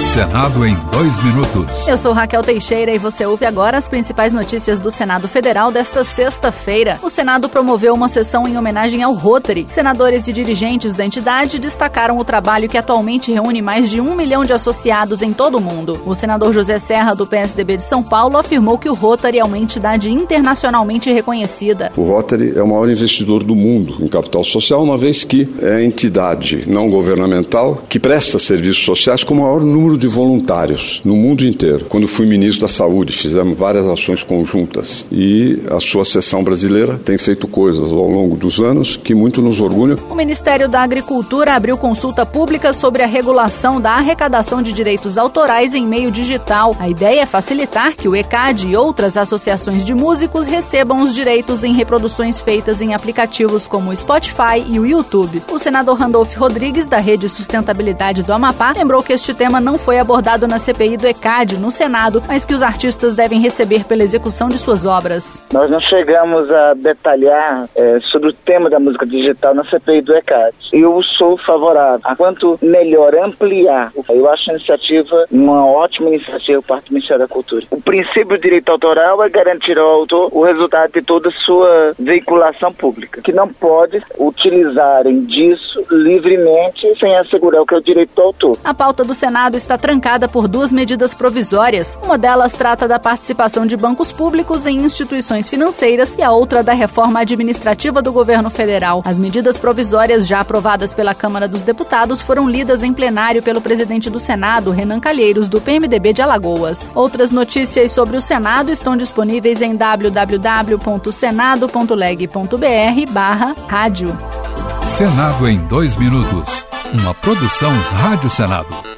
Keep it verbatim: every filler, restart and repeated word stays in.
Senado em dois minutos. Eu sou Raquel Teixeira e você ouve agora as principais notícias do Senado Federal desta sexta-feira. O Senado promoveu uma sessão em homenagem ao Rotary. Senadores e dirigentes da entidade destacaram o trabalho que atualmente reúne mais de um milhão de associados em todo o mundo. O senador José Serra, do P S D B de São Paulo, afirmou que o Rotary é uma entidade internacionalmente reconhecida. O Rotary é o maior investidor do mundo em capital social, uma vez que é a entidade não governamental que presta serviços sociais com o maior número de voluntários no mundo inteiro. Quando fui ministro da Saúde, fizemos várias ações conjuntas e a sua seção brasileira tem feito coisas ao longo dos anos que muito nos orgulham. O Ministério da Agricultura abriu consulta pública sobre a regulação da arrecadação de direitos autorais em meio digital. A ideia é facilitar que o ECAD e outras associações de músicos recebam os direitos em reproduções feitas em aplicativos como o Spotify e o YouTube. O senador Randolph Rodrigues, da Rede Sustentabilidade do Amapá, lembrou que este tema não foi abordado na C P I do ECAD no Senado, mas que os artistas devem receber pela execução de suas obras. Nós não chegamos a detalhar é, sobre o tema da música digital na C P I do ECAD. Eu sou favorável a quanto melhor ampliar. Eu acho a iniciativa uma ótima iniciativa por parte do Ministério da Cultura. O princípio do direito autoral é garantir ao autor o resultado de toda a sua veiculação pública, que não pode utilizarem disso livremente sem assegurar o que é o direito do autor. A pauta do Senado está trancada por duas medidas provisórias. Uma delas trata da participação de bancos públicos em instituições financeiras e a outra da reforma administrativa do governo federal. As medidas provisórias já aprovadas pela Câmara dos Deputados foram lidas em plenário pelo presidente do Senado, Renan Calheiros, do P M D B de Alagoas. Outras notícias sobre o Senado estão disponíveis em w w w ponto senado ponto leg ponto b r barra rádio. Senado em dois minutos. Uma produção Rádio Senado.